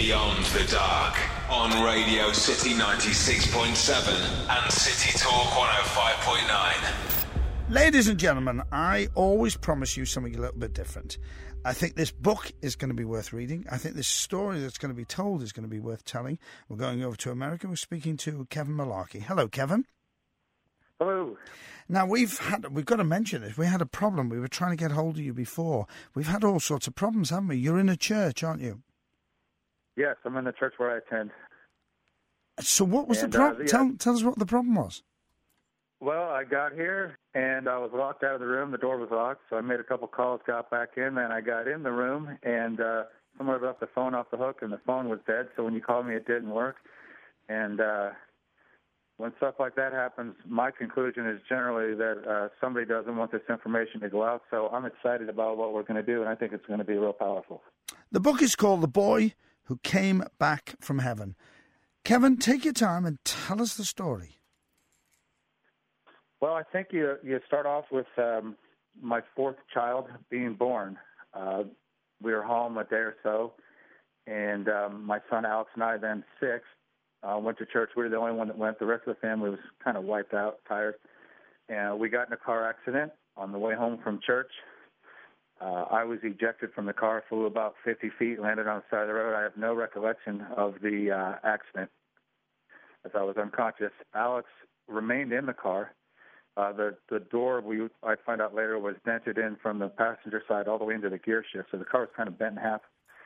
Beyond the Dark on Radio City 96.7 and City Talk 105.9. Ladies and gentlemen, I always promise you something a little bit different. I think this book is going to be worth reading. I think this story that's going to be told is going to be worth telling. We're going over to America. We're speaking to Kevin Malarkey. Hello, Kevin. Hello. Now, we've got to mention this. We had a problem. We were trying to get hold of you before. We've had all sorts of problems, haven't we? You're in a church, aren't you? Yes, I'm in the church where I attend. So what was the problem? Tell us what the problem was. Well, I got here, and I was locked out of the room. The door was locked, so I made a couple calls, got back in, and I got in the room, and someone left the phone off the hook, and the phone was dead, so when you called me, it didn't work. And when stuff like that happens, my conclusion is generally that somebody doesn't want this information to go out, so I'm excited about what we're going to do, and I think it's going to be real powerful. The book is called The Boy Who Came Back from Heaven. Kevin, take your time and tell us the story. Well, I think you start off with my fourth child being born. We were home a day or so, and my son Alex and I, then six, went to church. We were the only one that went. The rest of the family was kind of wiped out, tired. And we got in a car accident on the way home from church. I was ejected from the car, flew about 50 feet, landed on the side of the road. I have no recollection of the accident as I was unconscious. Alex remained in the car. The door, I find out later, was dented in from the passenger side all the way into the gear shift, so the car was kind of bent in half.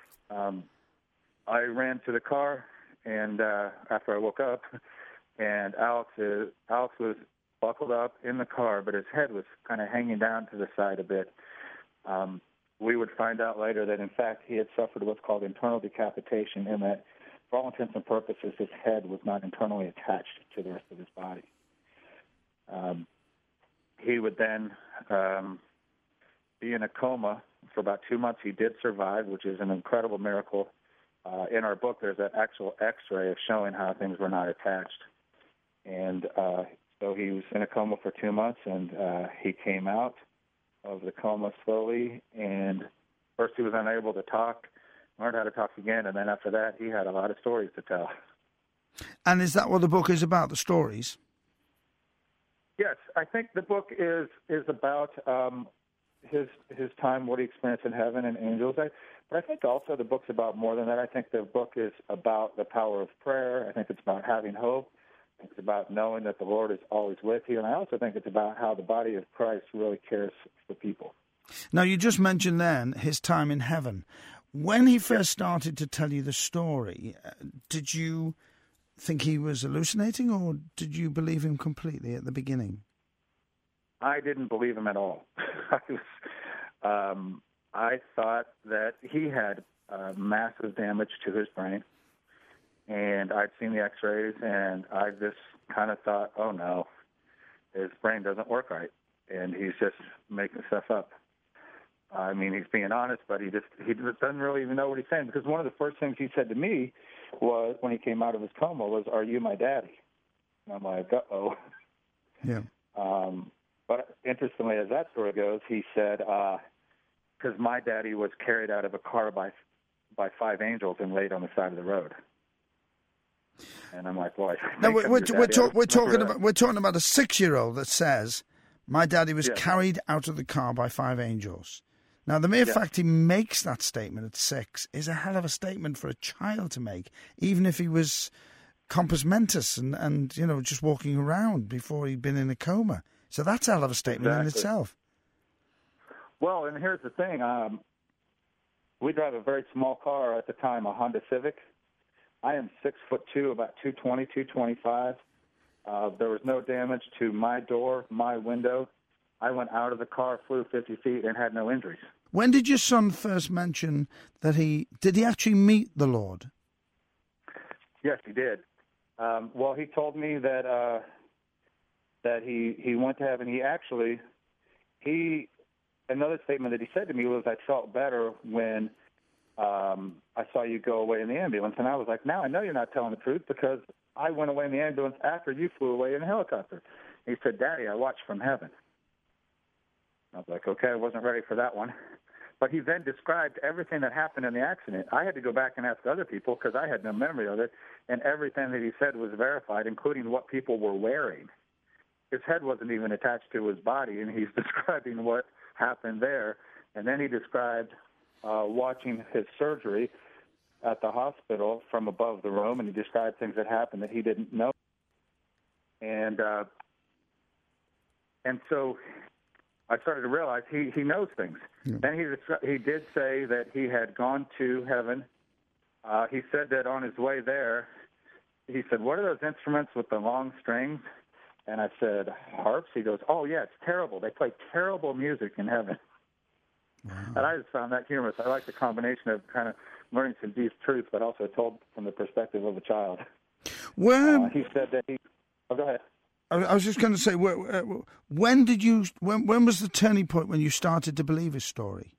I ran to the car, and after I woke up, and Alex was buckled up in the car, but his head was kind of hanging down to the side a bit. We would find out later that, in fact, he had suffered what's called internal decapitation, and that, for all intents and purposes, his head was not internally attached to the rest of his body. He would then be in a coma for about 2 months. He did survive, which is an incredible miracle. In our book, there's an actual X-ray of showing how things were not attached. And so he was in a coma for 2 months, and he came out of the coma slowly. And first he was unable to talk, learned how to talk again, and then after that he had a lot of stories to tell. And is that what the book is about, the stories? Yes, I think the book is about his time, what he experienced in heaven and angels. But I think also the book's about more than that. I think the book is about the power of prayer. I think it's about having hope. I think it's about knowing that the Lord is always with you. And I also think it's about how the body of Christ really cares for people. Now, you just mentioned then his time in heaven. When he first started to tell you the story, did you think he was hallucinating, or did you believe him completely at the beginning? I didn't believe him at all. I thought that he had massive damage to his brain, and I'd seen the X-rays, and I just kind of thought, oh no, his brain doesn't work right, and he's just making stuff up. I mean, he's being honest, but he doesn't really even know what he's saying, because one of the first things he said to me was, when he came out of his coma, was, "Are you my daddy?" And I'm like, uh-oh. Yeah. But interestingly, as that story goes, he said, because my daddy was carried out of a car by 5 angels and laid on the side of the road. And I'm like, boy. Now, we're talking about a 6-year-old that says, "My daddy was carried out of the car by 5 angels." Now, the mere fact he makes that statement at 6 is a hell of a statement for a child to make, even if he was compos mentis and just walking around before he'd been in a coma. So that's a hell of a statement in itself. Well, and here's the thing. We drive a very small car at the time, a Honda Civic. I am 6'2", about 220, 225. There was no damage to my door, my window. I went out of the car, flew 50 feet, and had no injuries. When did your son first mention that did he actually meet the Lord? Yes, he did. Well, he told me that he went to heaven. Another statement that he said to me was, "I felt better when I saw you go away in the ambulance." And I was like, "Now I know you're not telling the truth, because I went away in the ambulance after you flew away in a helicopter." He said, "Daddy, I watched from heaven." I was like, okay, I wasn't ready for that one. But he then described everything that happened in the accident. I had to go back and ask other people because I had no memory of it, and everything that he said was verified, including what people were wearing. His head wasn't even attached to his body, and he's describing what happened there. And then he described watching his surgery at the hospital from above the room, and he described things that happened that he didn't know. And so I started to realize he knows things. Yeah. Then he did say that he had gone to heaven. He said that on his way there, he said, "What are those instruments with the long strings?" And I said, "Harps." He goes, "Oh, yeah, it's terrible. They play terrible music in heaven." Wow. And I just found that humorous. I like the combination of kind of learning some deep truth, but also told from the perspective of a child. Well, he said that he... Oh, go ahead. I was just going to say, when did you? When was the turning point when you started to believe his story?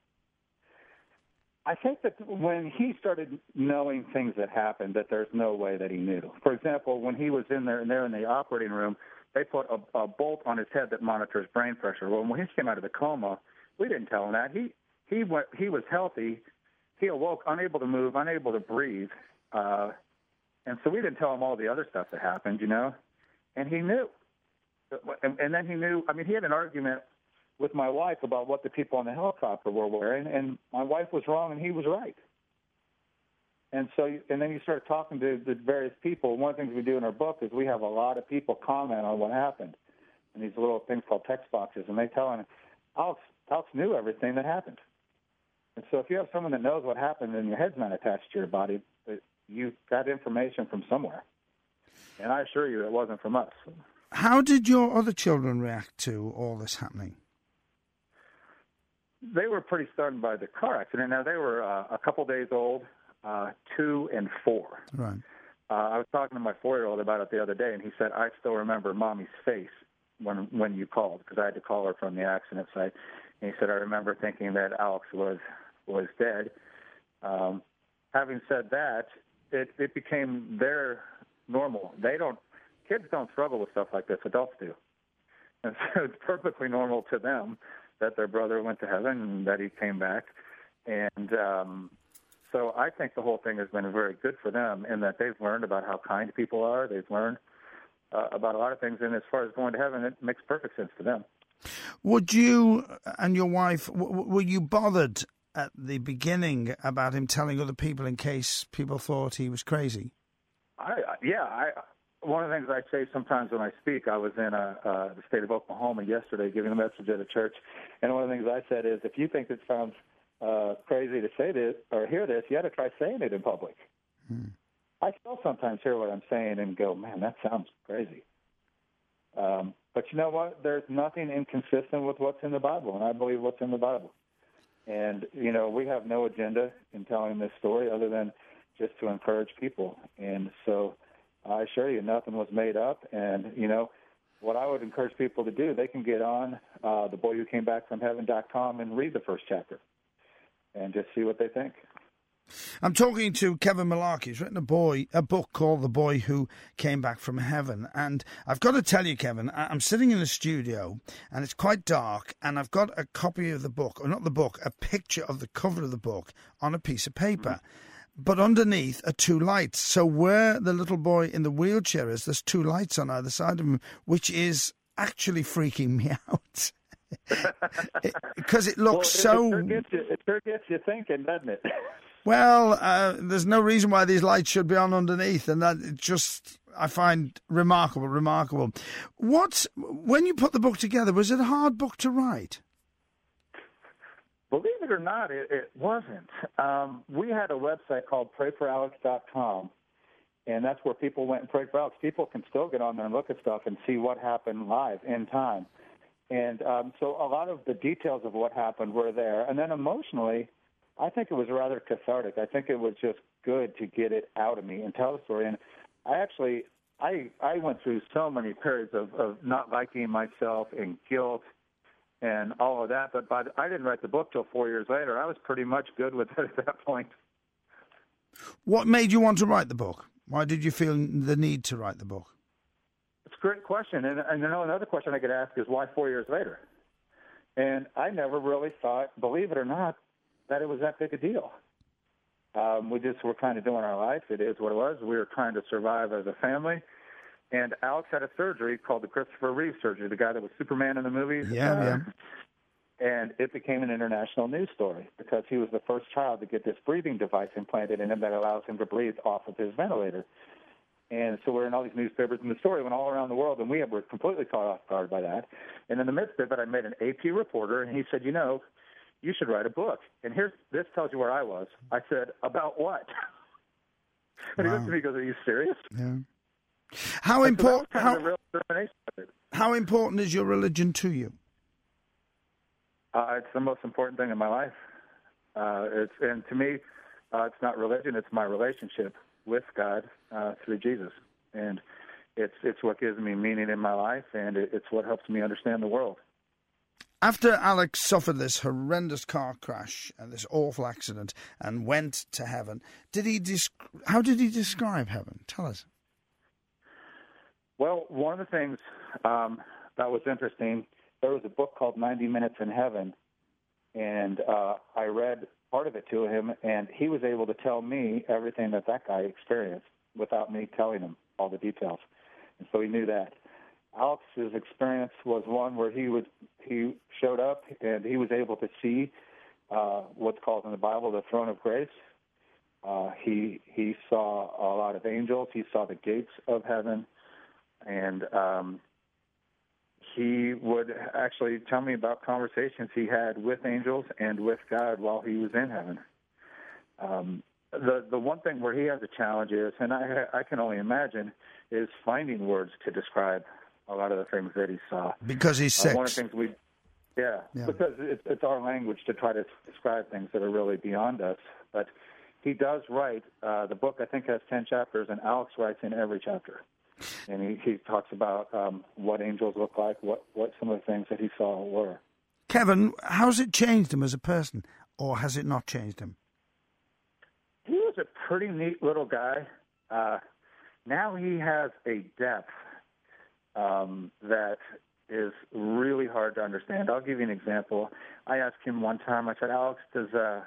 I think that when he started knowing things that happened, that there's no way that he knew. For example, when he was in there in the operating room, they put a bolt on his head that monitors brain pressure. Well, when he came out of the coma, we didn't tell him that. He was healthy. He awoke unable to move, unable to breathe, and so we didn't tell him all the other stuff that happened, you know. And he knew. And then he knew. I mean, he had an argument with my wife about what the people on the helicopter were wearing, and my wife was wrong and he was right. And then you start talking to the various people. One of the things we do in our book is we have a lot of people comment on what happened in these little things called text boxes, and they tell him, Alex knew everything that happened. And so if you have someone that knows what happened and your head's not attached to your body, you got information from somewhere. And I assure you it wasn't from us. How did your other children react to all this happening? They were pretty stunned by the car accident. Now, they were a couple days old, 2 and 4. Right. I was talking to my 4-year-old about it the other day, and he said, "I still remember Mommy's face when you called," because I had to call her from the accident site. And he said, "I remember thinking that Alex was dead." Having said that, it became their normal. Kids don't struggle with stuff like this. Adults do. And so it's perfectly normal to them that their brother went to heaven and that he came back. And so I think the whole thing has been very good for them in that they've learned about how kind people are. They've learned about a lot of things. And as far as going to heaven, it makes perfect sense to them. Would you and your wife, were you bothered at the beginning about him telling other people in case people thought he was crazy? One of the things I say sometimes when I speak, I was in the state of Oklahoma yesterday giving a message at a church, and one of the things I said is, if you think it sounds crazy to say this or hear this, you got to try saying it in public. I still sometimes hear what I'm saying and go, man, that sounds crazy. But you know what? There's nothing inconsistent with what's in the Bible, and I believe what's in the Bible. And, you know, we have no agenda in telling this story other than just to encourage people. And so I assure you, nothing was made up. And, you know, what I would encourage people to do, they can get on theboywhocamebackfromheaven.com and read the first chapter and just see what they think. I'm talking to Kevin Malarkey. He's written a book called The Boy Who Came Back from Heaven. And I've got to tell you, Kevin, I'm sitting in the studio and it's quite dark, and I've got a copy of the book, or not the book, a picture of the cover of the book on a piece of paper. But underneath are 2 lights. So where the little boy in the wheelchair is, there's 2 lights on either side of him, which is actually freaking me out. Because it looks It sure gets you thinking, doesn't it? Well, there's no reason why these lights should be on underneath, and that just I find remarkable. When you put the book together, was it a hard book to write? Believe it or not, it wasn't. We had a website called PrayForAlex.com, and that's where people went and prayed for Alex. People can still get on there and look at stuff and see what happened live in time. And so a lot of the details of what happened were there. And then emotionally, I think it was rather cathartic. I think it was just good to get it out of me and tell the story. And I went through so many periods of not liking myself and guilt and all of that. But I didn't write the book till 4 years later. I was pretty much good with it at that point. What made you want to write the book? Why did you feel the need to write the book? It's a great question. And you know, another question I could ask is why 4 years later? And I never really thought, believe it or not, that it was that big a deal. We just were kind of doing our life. It is what it was. We were trying to survive as a family. And Alex had a surgery called the Christopher Reeve surgery, the guy that was Superman in the movies. Yeah. And it became an international news story because he was the first child to get this breathing device implanted in him that allows him to breathe off of his ventilator. And so we're in all these newspapers, and the story went all around the world, and we were completely caught off guard by that. And in the midst of it, I met an AP reporter, and he said, you know, you should write a book. And this tells you where I was. I said, about what? And he looked at me and goes, are you serious? Yeah. How important is your religion to you? It's the most important thing in my life. And to me, it's not religion; it's my relationship with God through Jesus, and it's what gives me meaning in my life, and it's what helps me understand the world. After Alex suffered this horrendous car crash and this awful accident and went to heaven, how did he describe heaven? Tell us. Well, one of the things that was interesting, there was a book called 90 Minutes in Heaven, and I read part of it to him, and he was able to tell me everything that guy experienced without me telling him all the details. And so he knew that. Alex's experience was one where he showed up, and he was able to see what's called in the Bible the throne of grace. He saw a lot of angels. He saw the gates of heaven. And he would actually tell me about conversations he had with angels and with God while he was in heaven. The one thing where he has a challenge is, and I can only imagine, is finding words to describe a lot of the things that he saw. Because he's 6. One of the things because it's our language to try to describe things that are really beyond us. But he does write, the book I think has 10 chapters, and Alex writes in every chapter. And he talks about what angels look like, what some of the things that he saw were. Kevin, how's it changed him as a person, or has it not changed him? He was a pretty neat little guy. Now he has a depth that is really hard to understand. I'll give you an example. I asked him one time, I said, Alex, do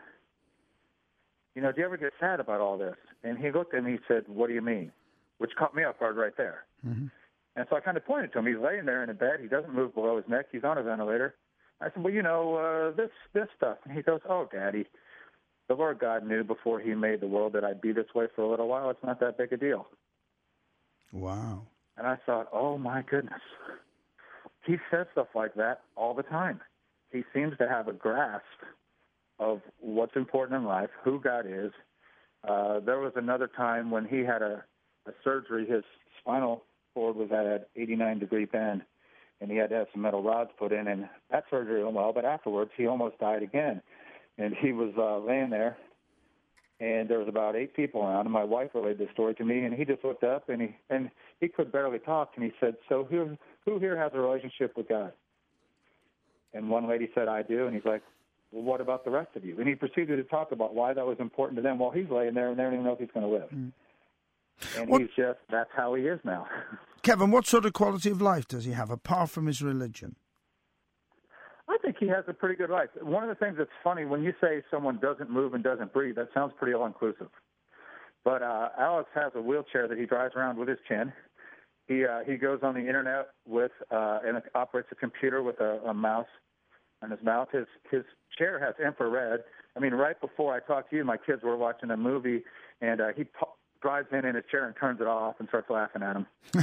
you ever get sad about all this? And he looked at me and he said, what do you mean? Which caught me off guard right there. Mm-hmm. And so I kind of pointed to him. He's laying there in a bed. He doesn't move below his neck. He's on a ventilator. I said, well, this stuff. And he goes, oh, Daddy, the Lord God knew before he made the world that I'd be this way for a little while. It's not that big a deal. Wow. And I thought, oh, my goodness. He says stuff like that all the time. He seems to have a grasp of what's important in life, who God is. There was another time when he had a surgery. His spinal cord was at an 89-degree bend, and he had to have some metal rods put in, and that surgery went well, but afterwards he almost died again. And he was laying there, and there was about 8 people around, and my wife relayed this story to me, and he just looked up, and he could barely talk, and he said, so who here has a relationship with God? And one lady said, I do, and he's like, well, what about the rest of you? And he proceeded to talk about why that was important to them while he's laying there, and they don't even know if he's going to live. Mm. And that's how he is now. Kevin, what sort of quality of life does he have, apart from his religion? I think he has a pretty good life. One of the things that's funny, when you say someone doesn't move and doesn't breathe, that sounds pretty all-inclusive. But Alex has a wheelchair that he drives around with his chin. He goes on the Internet and operates a computer with a mouse in his mouth. His chair has infrared. I mean, right before I talked to you, my kids were watching a movie, and he drives in his chair and turns it off and starts laughing at him.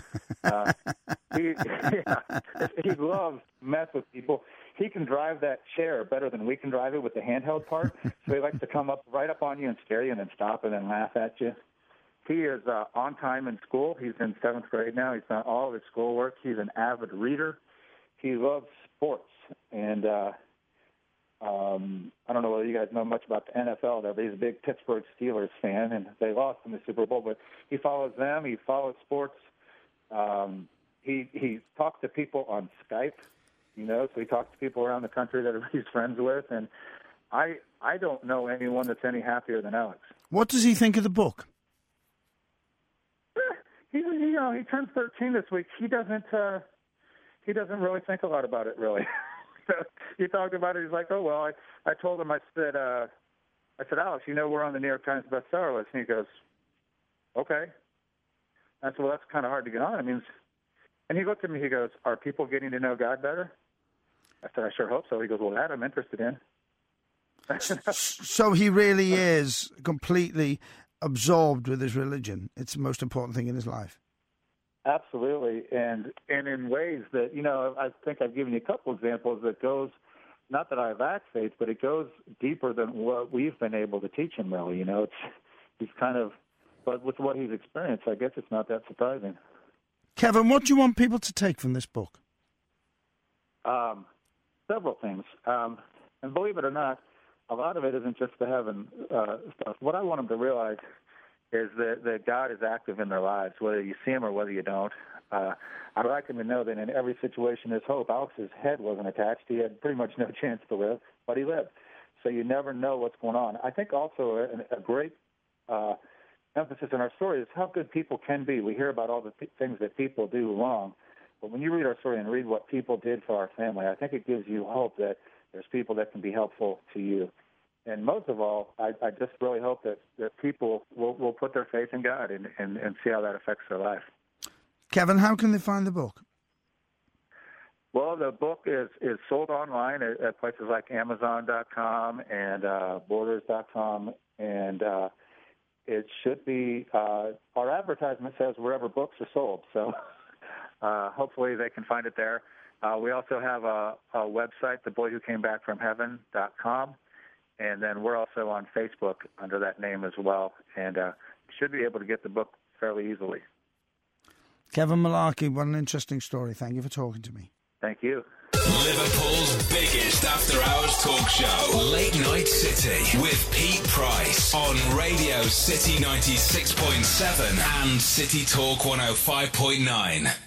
He loves mess with people. He can drive that chair better than we can drive it with the handheld part. So he likes to come up right up on you and scare you and then stop and then laugh at you. He is on time in school. He's in 7th grade now. He's done all of his schoolwork. He's an avid reader. He loves sports. And I don't know whether you guys know much about the NFL there, but he's a big Pittsburgh Steelers fan, and they lost in the Super Bowl. But he follows them. He follows sports. He talks to people on Skype, so he talks to people around the country that he's friends with. And I don't know anyone that's any happier than Alex. What does he think of the book? He turns 13 this week. He doesn't really think a lot about it, really. So he talked about it. He's like, oh, well, I told him, I said, Alex, we're on the New York Times bestseller list. And he goes, okay. I said, well, that's kind of hard to get on. And he looked at me, he goes, are people getting to know God better? I said, I sure hope so. He goes, well, that I'm interested in. So he really is completely absorbed with his religion. It's the most important thing in his life. Absolutely. And in ways that, I think I've given you a couple examples that goes, not that I lack faith, but it goes deeper than what we've been able to teach him, really. He's kind of, but with what he's experienced, I guess it's not that surprising. Kevin, what do you want people to take from this book? Several things. And believe it or not, a lot of it isn't just the heaven stuff. What I want them to realize is that God is active in their lives, whether you see him or whether you don't. I'd like them to know that in every situation there's hope. Alex's head wasn't attached. He had pretty much no chance to live, but he lived. So you never know what's going on. I think also a great emphasis in our story is how good people can be. We hear about all the things that people do wrong, but when you read our story and read what people did for our family, I think it gives you hope that there's people that can be helpful to you. And most of all, I just really hope that people will put their faith in God and see how that affects their life. Kevin, how can they find the book? Well, the book is sold online at places like Amazon.com and Borders.com, and it should be, our advertisement says wherever books are sold, so hopefully they can find it there. We also have a website, theboywhocamebackfromheaven.com, and then we're also on Facebook under that name as well, and should be able to get the book fairly easily. Kevin Malarkey, what an interesting story. Thank you for talking to me. Thank you. Liverpool's biggest after-hours talk show, Late Night City, with Pete Price on Radio City 96.7 and City Talk 105.9.